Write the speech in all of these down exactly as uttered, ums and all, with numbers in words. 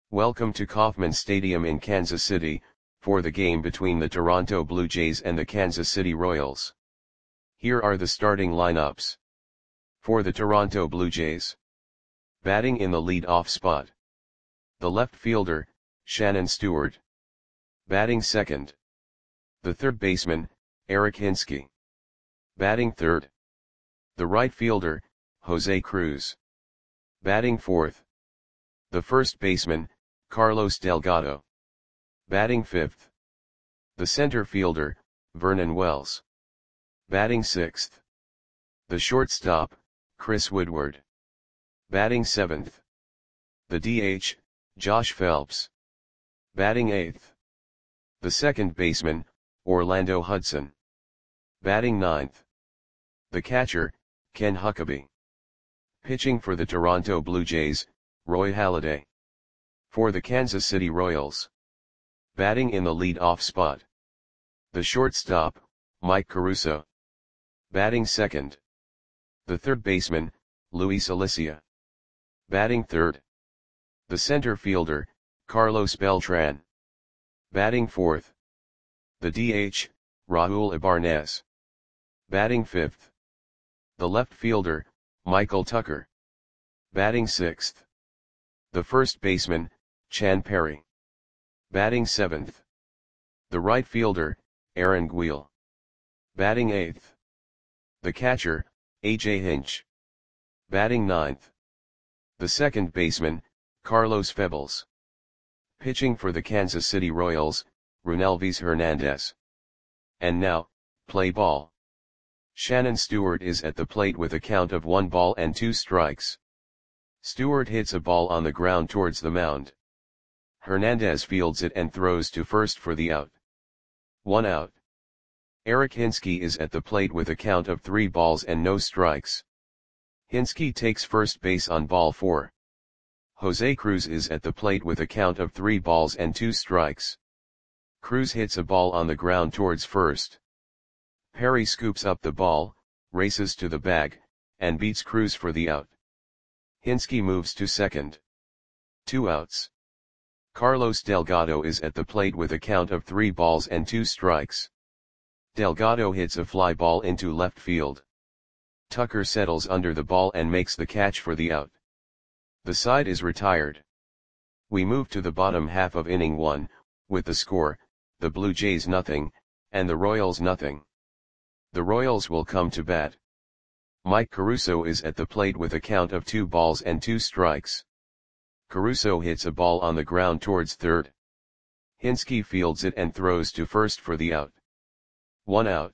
Welcome to Kauffman Stadium in Kansas City, for the game between the Toronto Blue Jays and the Kansas City Royals. Here are the starting lineups. For the Toronto Blue Jays. Batting in the lead-off spot. The left fielder, Shannon Stewart. Batting second. The third baseman, Eric Hinske. Batting third. The right fielder, Jose Cruz. Batting fourth. The first baseman, Carlos Delgado. Batting fifth. The center fielder, Vernon Wells. Batting sixth. The shortstop, Chris Woodward. Batting seventh. The D H, Josh Phelps. Batting eighth. The second baseman, Orlando Hudson. Batting ninth. The catcher, Ken Huckabee. Pitching for the Toronto Blue Jays, Roy Halladay. For the Kansas City Royals. Batting in the lead-off spot. The shortstop, Mike Caruso. Batting second. The third baseman, Luis Alicia. Batting third. The center fielder, Carlos Beltran. Batting fourth. The D H, Raul Ibarnez. Batting fifth. The left fielder, Michael Tucker. Batting sixth. The first baseman, Chan Perry. Batting seventh. The right fielder, Aaron Guil. Batting eighth. The catcher, A J Hinch. Batting ninth. The second baseman, Carlos Febles. Pitching for the Kansas City Royals, Runelvis Hernandez. And now, play ball. Shannon Stewart is at the plate with a count of one ball and two strikes. Stewart hits a ball on the ground towards the mound. Hernandez fields it and throws to first for the out. One out. Eric Hinske is at the plate with a count of three balls and no strikes. Hinske takes first base on ball four. Jose Cruz is at the plate with a count of three balls and two strikes. Cruz hits a ball on the ground towards first. Perry scoops up the ball, races to the bag, and beats Cruz for the out. Hinske moves to second. Two outs. Carlos Delgado is at the plate with a count of three balls and two strikes. Delgado hits a fly ball into left field. Tucker settles under the ball and makes the catch for the out. The side is retired. We move to the bottom half of inning one, with the score, the Blue Jays nothing, and the Royals nothing. The Royals will come to bat. Mike Caruso is at the plate with a count of two balls and two strikes. Caruso hits a ball on the ground towards third. Hinske fields it and throws to first for the out. One out.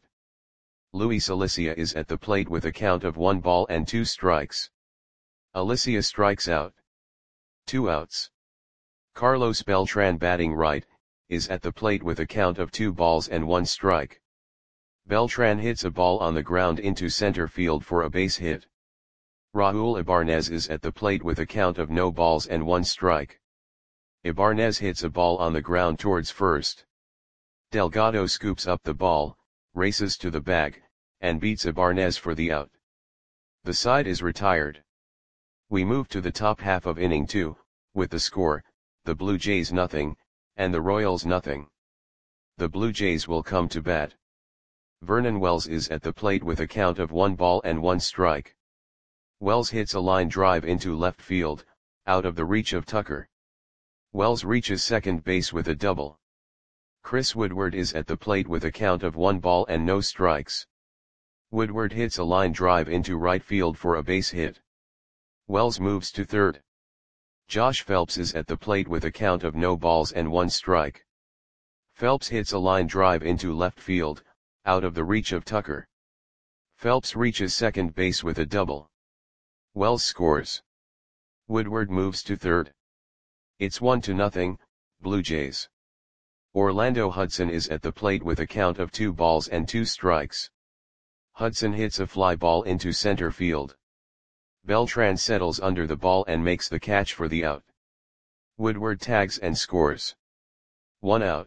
Luis Alicia is at the plate with a count of one ball and two strikes. Alicia strikes out. Two outs. Carlos Beltran, batting right, is at the plate with a count of two balls and one strike. Beltran hits a ball on the ground into center field for a base hit. Raul Ibarnez is at the plate with a count of no balls and one strike. Ibarnez hits a ball on the ground towards first. Delgado scoops up the ball, races to the bag, and beats Ibarnez for the out. The side is retired. We move to the top half of inning two, with the score, the Blue Jays nothing, and the Royals nothing. The Blue Jays will come to bat. Vernon Wells is at the plate with a count of one ball and one strike. Wells hits a line drive into left field, out of the reach of Tucker. Wells reaches second base with a double. Chris Woodward is at the plate with a count of one ball and no strikes. Woodward hits a line drive into right field for a base hit. Wells moves to third. Josh Phelps is at the plate with a count of no balls and one strike. Phelps hits a line drive into left field, out of the reach of Tucker. Phelps reaches second base with a double. Wells scores. Woodward moves to third. It's one to nothing, Blue Jays. Orlando Hudson is at the plate with a count of two balls and two strikes. Hudson hits a fly ball into center field. Beltran settles under the ball and makes the catch for the out. Woodward tags and scores. One out.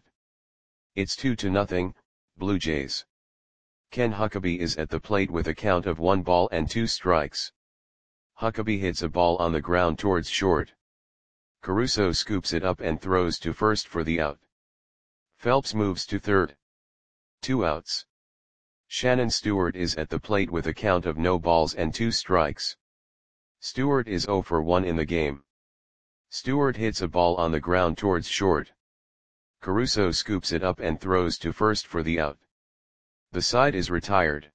It's two to nothing, Blue Jays. Ken Huckabee is at the plate with a count of one ball and two strikes. Huckabee hits a ball on the ground towards short. Caruso scoops it up and throws to first for the out. Phelps moves to third. Two outs. Shannon Stewart is at the plate with a count of no balls and two strikes. Stewart is oh for one in the game. Stewart hits a ball on the ground towards short. Caruso scoops it up and throws to first for the out. The side is retired.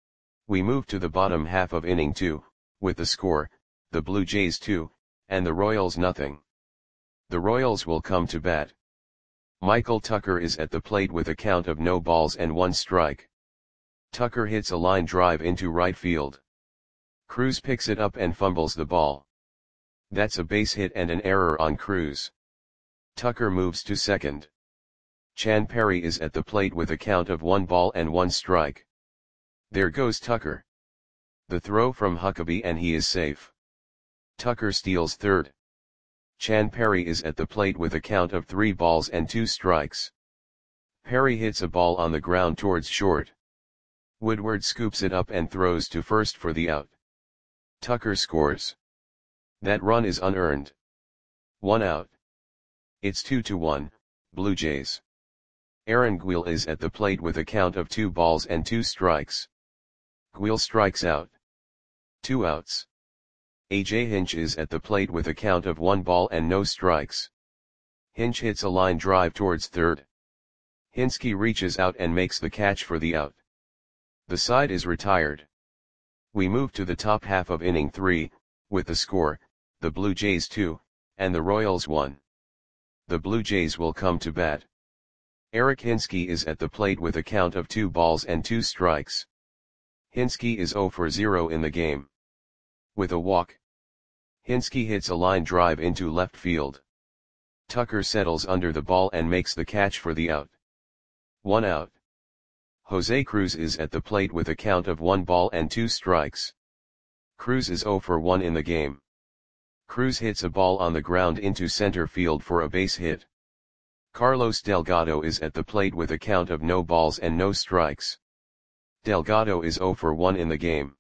We move to the bottom half of inning two, with the score, the Blue Jays two, and the Royals nothing. The Royals will come to bat. Michael Tucker is at the plate with a count of no balls and one strike. Tucker hits a line drive into right field. Cruz picks it up and fumbles the ball. That's a base hit and an error on Cruz. Tucker moves to second. Chan Perry is at the plate with a count of one ball and one strike. There goes Tucker. The throw from Huckabee and he is safe. Tucker steals third. Chan Perry is at the plate with a count of three balls and two strikes. Perry hits a ball on the ground towards short. Woodward scoops it up and throws to first for the out. Tucker scores. That run is unearned. One out. It's two to one, Blue Jays. Aaron Guil is at the plate with a count of two balls and two strikes. Guil strikes out. Two outs. A J Hinch is at the plate with a count of one ball and no strikes. Hinch hits a line drive towards third. Hinsky reaches out and makes the catch for the out. The side is retired. We move to the top half of inning three, with the score, the Blue Jays two, and the Royals one. The Blue Jays will come to bat. Eric Hinsky is at the plate with a count of two balls and two strikes. Hinsky is oh for zero in the game. With a walk, Hinsky hits a line drive into left field. Tucker settles under the ball and makes the catch for the out. One out. Jose Cruz is at the plate with a count of one ball and two strikes. Cruz is oh for one in the game. Cruz hits a ball on the ground into center field for a base hit. Carlos Delgado is at the plate with a count of no balls and no strikes. Delgado is oh for one in the game.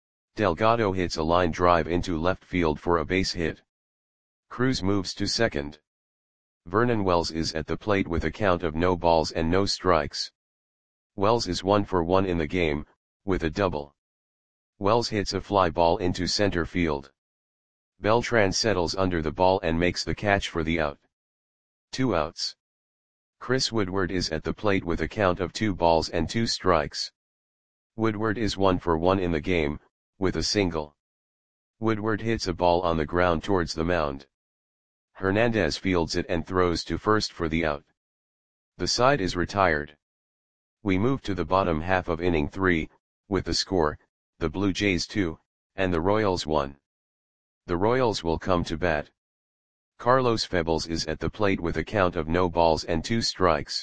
Delgado hits a line drive into left field for a base hit. Cruz moves to second. Vernon Wells is at the plate with a count of no balls and no strikes. Wells is one for one in the game, with a double. Wells hits a fly ball into center field. Beltran settles under the ball and makes the catch for the out. Two outs. Chris Woodward is at the plate with a count of two balls and two strikes. Woodward is one for one in the game, with a single. Woodward hits a ball on the ground towards the mound. Hernandez fields it and throws to first for the out. The side is retired. We move to the bottom half of inning three, with the score, the Blue Jays two, and the Royals one. The Royals will come to bat. Carlos Febles is at the plate with a count of no balls and two strikes.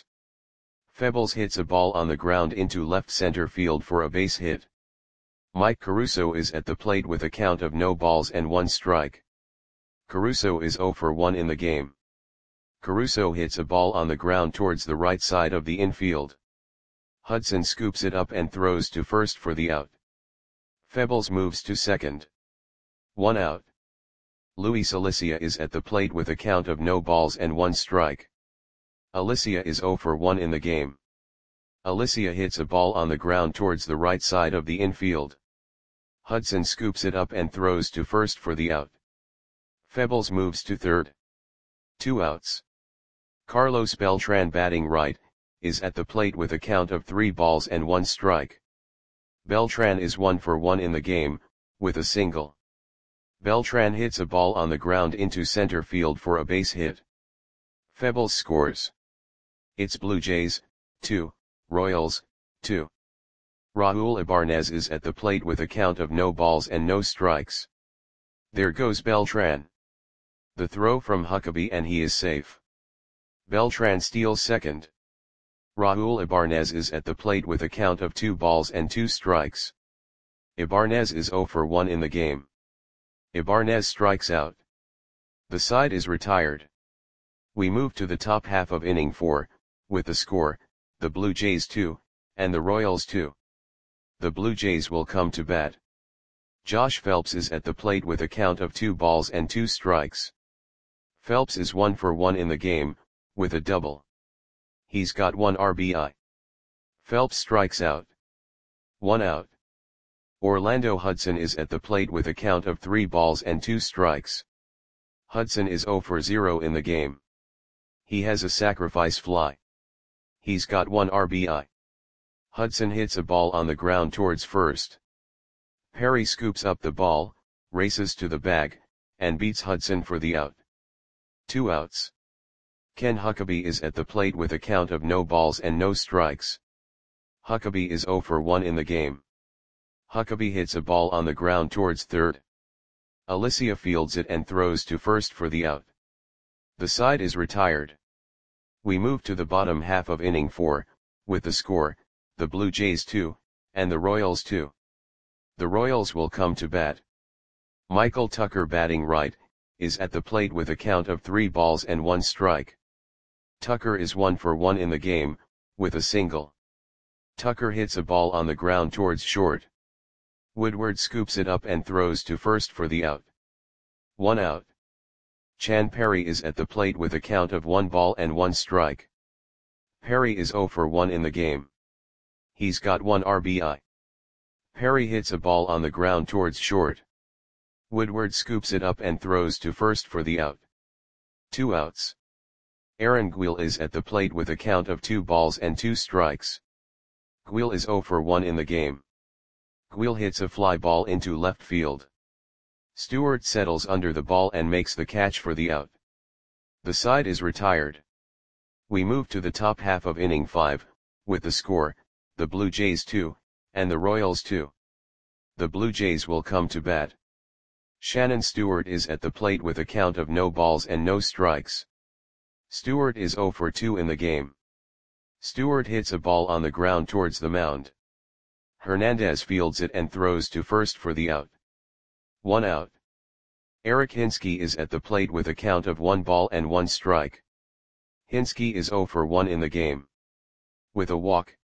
Febles hits a ball on the ground into left center field for a base hit. Mike Caruso is at the plate with a count of no balls and one strike. Caruso is oh for one in the game. Caruso hits a ball on the ground towards the right side of the infield. Hudson scoops it up and throws to first for the out. Febles moves to second. One out. Luis Alicia is at the plate with a count of no balls and one strike. Alicia is oh for one in the game. Alicia hits a ball on the ground towards the right side of the infield. Hudson scoops it up and throws to first for the out. Febles moves to third. Two outs. Carlos Beltran, batting right, is at the plate with a count of three balls and one strike. Beltran is one for one in the game, with a single. Beltran hits a ball on the ground into center field for a base hit. Febles scores. It's Blue Jays, two, Royals, two. Raul Ibanez is at the plate with a count of no balls and no strikes. There goes Beltran. The throw from Huckabee and he is safe. Beltran steals second. Raul Ibanez is at the plate with a count of two balls and two strikes. Ibanez is oh for one in the game. Ibanez strikes out. The side is retired. We move to the top half of inning four, with the score, the Blue Jays two, and the Royals two. The Blue Jays will come to bat. Josh Phelps is at the plate with a count of two balls and two strikes. Phelps is one for one in the game, with a double. He's got one R B I. Phelps strikes out. One out. Orlando Hudson is at the plate with a count of three balls and two strikes. Hudson is zero for zero in the game. He has a sacrifice fly. He's got one R B I. Hudson hits a ball on the ground towards first. Perry scoops up the ball, races to the bag, and beats Hudson for the out. Two outs. Ken Huckabee is at the plate with a count of no balls and no strikes. Huckabee is zero for one in the game. Huckabee hits a ball on the ground towards third. Alicia fields it and throws to first for the out. The side is retired. We move to the bottom half of inning four, with the score, the Blue Jays two, and the Royals two. The Royals will come to bat. Michael Tucker, batting right, is at the plate with a count of three balls and one strike. Tucker is one for one in the game, with a single. Tucker hits a ball on the ground towards short. Woodward scoops it up and throws to first for the out. One out. Chan Perry is at the plate with a count of one ball and one strike. Perry is zero for one in the game. He's got one R B I. Perry hits a ball on the ground towards short. Woodward scoops it up and throws to first for the out. Two outs. Aaron Guil is at the plate with a count of two balls and two strikes. Guil is zero for one in the game. Guil hits a fly ball into left field. Stewart settles under the ball and makes the catch for the out. The side is retired. We move to the top half of inning five, with the score, the Blue Jays two, and the Royals two. The Blue Jays will come to bat. Shannon Stewart is at the plate with a count of no balls and no strikes. Stewart is zero for two in the game. Stewart hits a ball on the ground towards the mound. Hernandez fields it and throws to first for the out. One out. Eric Hinske is at the plate with a count of one ball and one strike. Hinske is zero for one in the game. With a walk.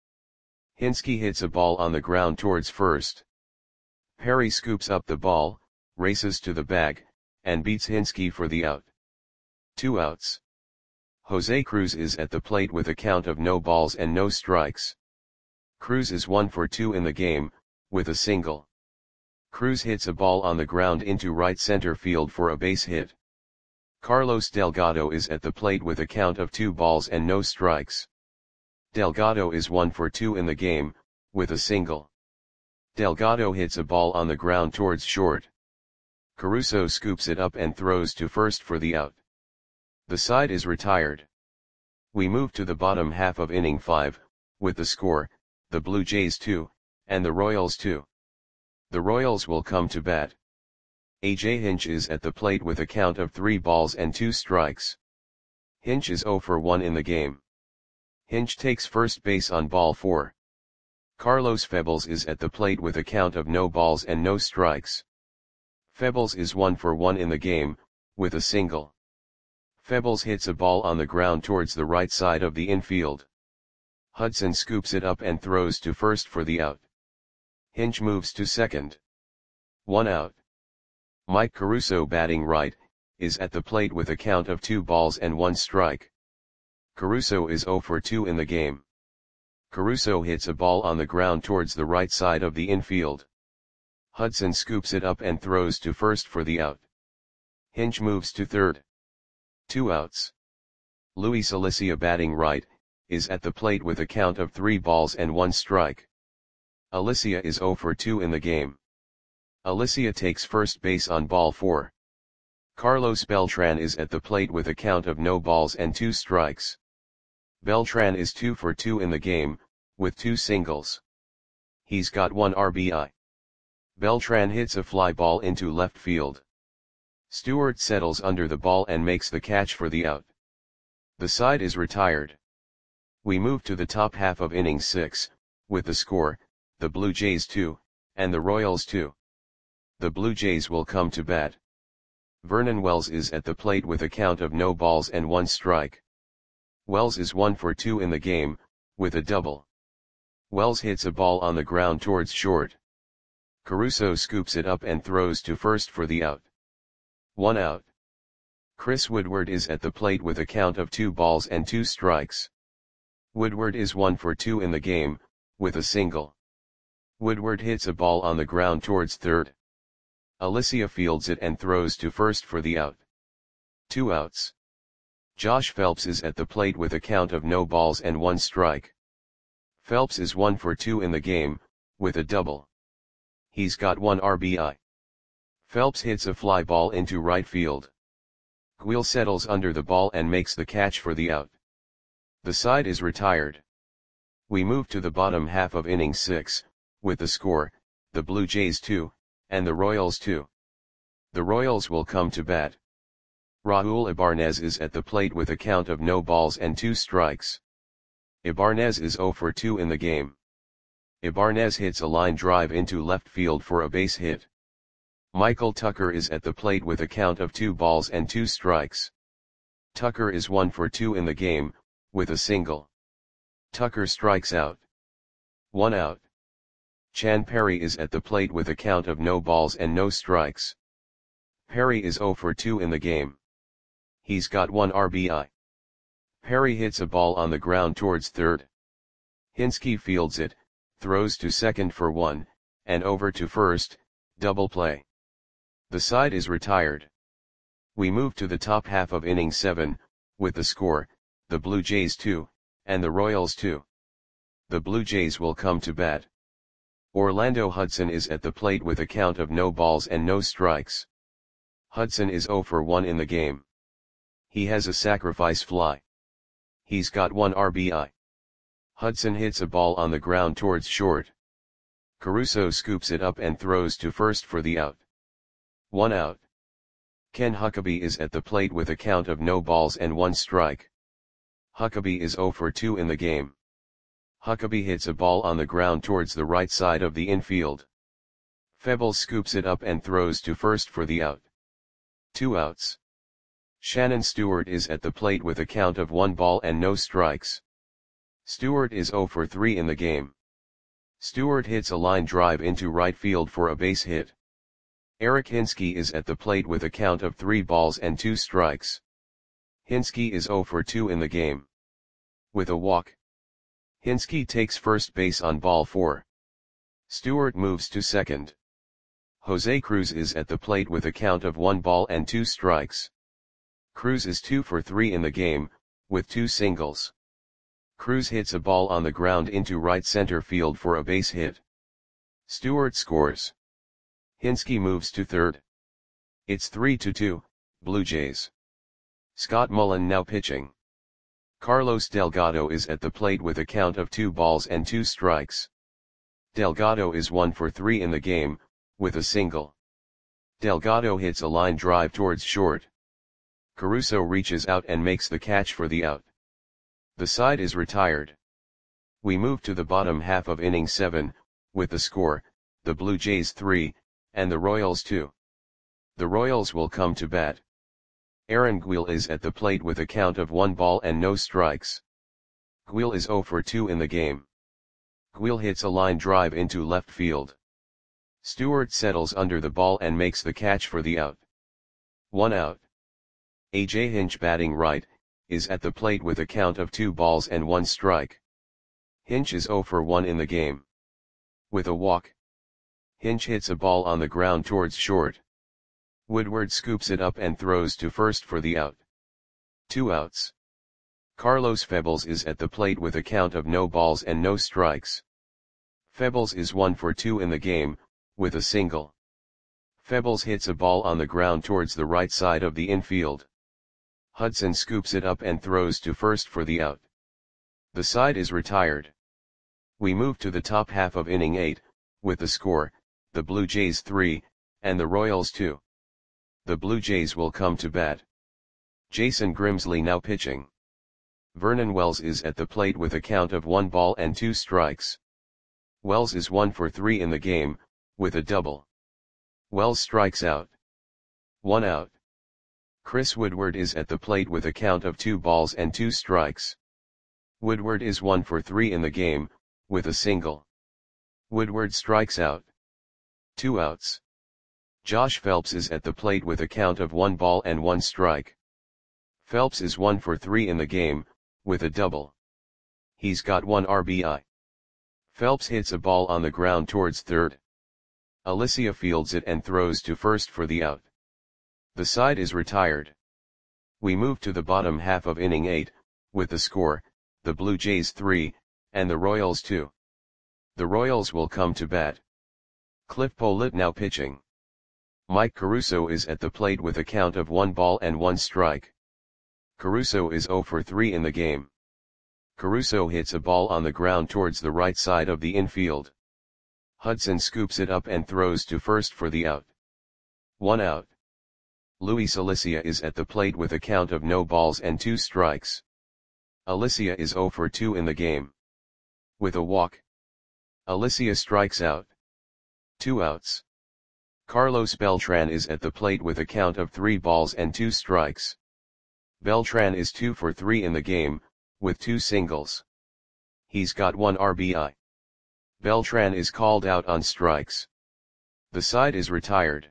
Hinske hits a ball on the ground towards first. Perry scoops up the ball, races to the bag, and beats Hinske for the out. Two outs. Jose Cruz is at the plate with a count of no balls and no strikes. Cruz is one for two in the game, with a single. Cruz hits a ball on the ground into right center field for a base hit. Carlos Delgado is at the plate with a count of two balls and no strikes. Delgado is one for two in the game, with a single. Delgado hits a ball on the ground towards short. Caruso scoops it up and throws to first for the out. The side is retired. We move to the bottom half of inning five, with the score, the Blue Jays two, and the Royals two. The Royals will come to bat. A J Hinch is at the plate with a count of three balls and two strikes. Hinch is zero for one in the game. Hinch takes first base on ball four. Carlos Febles is at the plate with a count of no balls and no strikes. Febles is one for one in the game, with a single. Febles hits a ball on the ground towards the right side of the infield. Hudson scoops it up and throws to first for the out. Hinch moves to second. One out. Mike Caruso, batting right, is at the plate with a count of two balls and one strike. Caruso is zero for two in the game. Caruso hits a ball on the ground towards the right side of the infield. Hudson scoops it up and throws to first for the out. Hinch moves to third. Two outs. Luis Alicia, batting right, is at the plate with a count of three balls and one strike. Alicia is zero for two in the game. Alicia takes first base on ball four. Carlos Beltran is at the plate with a count of no balls and two strikes. Beltran is two for two in the game, with two singles. He's got one R B I. Beltran hits a fly ball into left field. Stewart settles under the ball and makes the catch for the out. The side is retired. We move to the top half of inning six, with the score, the Blue Jays two, and the Royals two. The Blue Jays will come to bat. Vernon Wells is at the plate with a count of no balls and one strike. Wells is one for two in the game, with a double. Wells hits a ball on the ground towards short. Caruso scoops it up and throws to first for the out. One out. Chris Woodward is at the plate with a count of two balls and two strikes. Woodward is one for two in the game, with a single. Woodward hits a ball on the ground towards third. Alicia fields it and throws to first for the out. Two outs. Josh Phelps is at the plate with a count of no balls and one strike. Phelps is one for two in the game, with a double. He's got one R B I. Phelps hits a fly ball into right field. Gwil settles under the ball and makes the catch for the out. The side is retired. We move to the bottom half of inning six, with the score, the Blue Jays two, and the Royals two. The Royals will come to bat. Raul Ibanez is at the plate with a count of no balls and two strikes. Ibanez is zero for two in the game. Ibanez hits a line drive into left field for a base hit. Michael Tucker is at the plate with a count of two balls and two strikes. Tucker is one for two in the game, with a single. Tucker strikes out. One out. Chan Perry is at the plate with a count of no balls and no strikes. Perry is zero for two in the game. He's got one R B I. Perry hits a ball on the ground towards third. Hinske fields it, throws to second for one, and over to first, double play. The side is retired. We move to the top half of inning seven, with the score, the Blue Jays two, and the Royals two. The Blue Jays will come to bat. Orlando Hudson is at the plate with a count of no balls and no strikes. Hudson is zero for one in the game. He has a sacrifice fly. He's got one R B I. Hudson hits a ball on the ground towards short. Caruso scoops it up and throws to first for the out. One out. Ken Huckabee is at the plate with a count of no balls and one strike. Huckabee is zero for two in the game. Huckabee hits a ball on the ground towards the right side of the infield. Febles scoops it up and throws to first for the out. Two outs. Shannon Stewart is at the plate with a count of one ball and no strikes. Stewart is zero for three in the game. Stewart hits a line drive into right field for a base hit. Eric Hinske is at the plate with a count of three balls and two strikes. Hinske is zero for two in the game. With a walk. Hinske takes first base on ball four. Stewart moves to second. Jose Cruz is at the plate with a count of one ball and two strikes. Cruz is two for three in the game, with two singles. Cruz hits a ball on the ground into right center field for a base hit. Stewart scores. Hinske moves to third. It's three to two, Blue Jays. Scott Mullen now pitching. Carlos Delgado is at the plate with a count of two balls and two strikes. Delgado is one for three in the game, with a single. Delgado hits a line drive towards short. Caruso reaches out and makes the catch for the out. The side is retired. We move to the bottom half of inning seven, with the score, the Blue Jays three, and the Royals two. The Royals will come to bat. Aaron Gwil is at the plate with a count of one ball and no strikes. Gwil is zero for two in the game. Gwil hits a line drive into left field. Stewart settles under the ball and makes the catch for the out. One out. A J Hinch batting right, is at the plate with a count of two balls and one strike. Hinch is zero for one in the game. With a walk. Hinch hits a ball on the ground towards short. Woodward scoops it up and throws to first for the out. Two outs. Carlos Febles is at the plate with a count of no balls and no strikes. Febles is one for two in the game, with a single. Febles hits a ball on the ground towards the right side of the infield. Hudson scoops it up and throws to first for the out. The side is retired. We move to the top half of inning eight, with the score, the Blue Jays three, and the Royals two. The Blue Jays will come to bat. Jason Grimsley now pitching. Vernon Wells is at the plate with a count of one ball and two strikes. Wells is one for three in the game, with a double. Wells strikes out. One out. Chris Woodward is at the plate with a count of two balls and two strikes. Woodward is one for three in the game, with a single. Woodward strikes out. Two outs. Josh Phelps is at the plate with a count of one ball and one strike. Phelps is one for three in the game, with a double. He's got one R B I. Phelps hits a ball on the ground towards third. Alicia fields it and throws to first for the out. The side is retired. We move to the bottom half of inning eight, with the score, the Blue Jays three, and the Royals two. The Royals will come to bat. Cliff Pollitt now pitching. Mike Caruso is at the plate with a count of one ball and one strike. Caruso is zero for three in the game. Caruso hits a ball on the ground towards the right side of the infield. Hudson scoops it up and throws to first for the out. One out. Luis Alicia is at the plate with a count of no balls and two strikes. Alicia is zero for two in the game. With a walk. Alicia strikes out. Two outs. Carlos Beltran is at the plate with a count of three balls and two strikes. Beltran is two for three in the game, with two singles. He's got one R B I. Beltran is called out on strikes. The side is retired.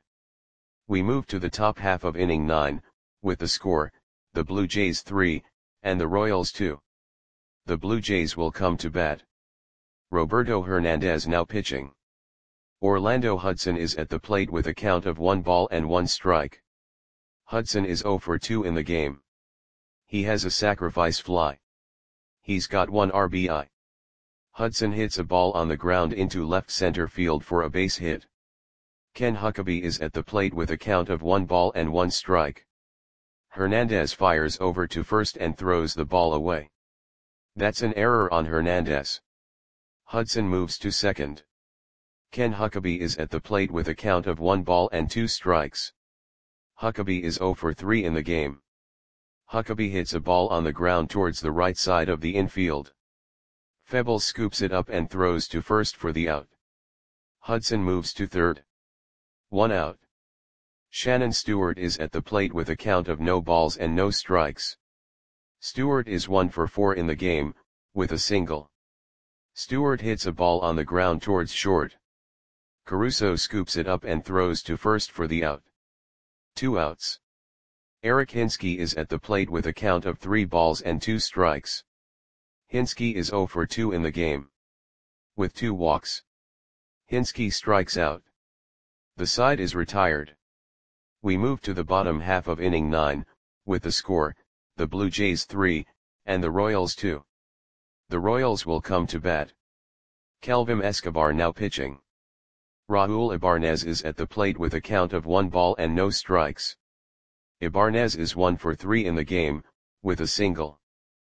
We move to the top half of inning nine, with the score, the Blue Jays three, and the Royals two. The Blue Jays will come to bat. Roberto Hernandez now pitching. Orlando Hudson is at the plate with a count of one ball and one strike. Hudson is zero for two in the game. He has a sacrifice fly. He's got one R B I. Hudson hits a ball on the ground into left center field for a base hit. Ken Huckabee is at the plate with a count of one ball and one strike. Hernandez fires over to first and throws the ball away. That's an error on Hernandez. Hudson moves to second. Ken Huckabee is at the plate with a count of one ball and two strikes. Huckabee is zero for three in the game. Huckabee hits a ball on the ground towards the right side of the infield. Febles scoops it up and throws to first for the out. Hudson moves to third. One out. Shannon Stewart is at the plate with a count of no balls and no strikes. Stewart is one for four in the game, with a single. Stewart hits a ball on the ground towards short. Caruso scoops it up and throws to first for the out. Two outs. Eric Hinske is at the plate with a count of three balls and two strikes. Hinske is zero for two in the game. With two walks. Hinske strikes out. The side is retired. We move to the bottom half of inning nine, with the score, the Blue Jays three, and the Royals two. The Royals will come to bat. Kelvin Escobar now pitching. Raul Ibanez is at the plate with a count of one ball and no strikes. Ibanez is one for three in the game, with a single.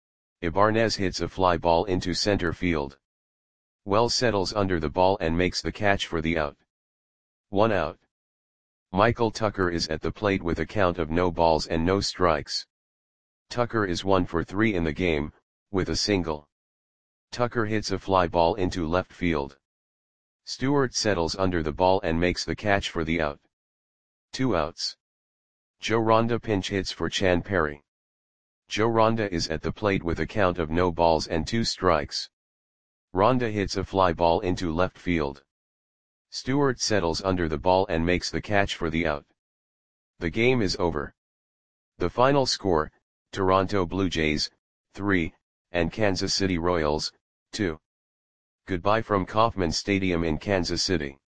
Ibanez hits a fly ball into center field. Wells settles under the ball and makes the catch for the out. One out. Michael Tucker is at the plate with a count of no balls and no strikes. Tucker is one for three in the game, with a single. Tucker hits a fly ball into left field. Stewart settles under the ball and makes the catch for the out. Two outs. Joe Ronda pinch hits for Chan Perry. Joe Ronda is at the plate with a count of no balls and two strikes. Ronda hits a fly ball into left field. Stewart settles under the ball and makes the catch for the out. The game is over. The final score, Toronto Blue Jays, three, and Kansas City Royals, two. Goodbye from Kauffman Stadium in Kansas City.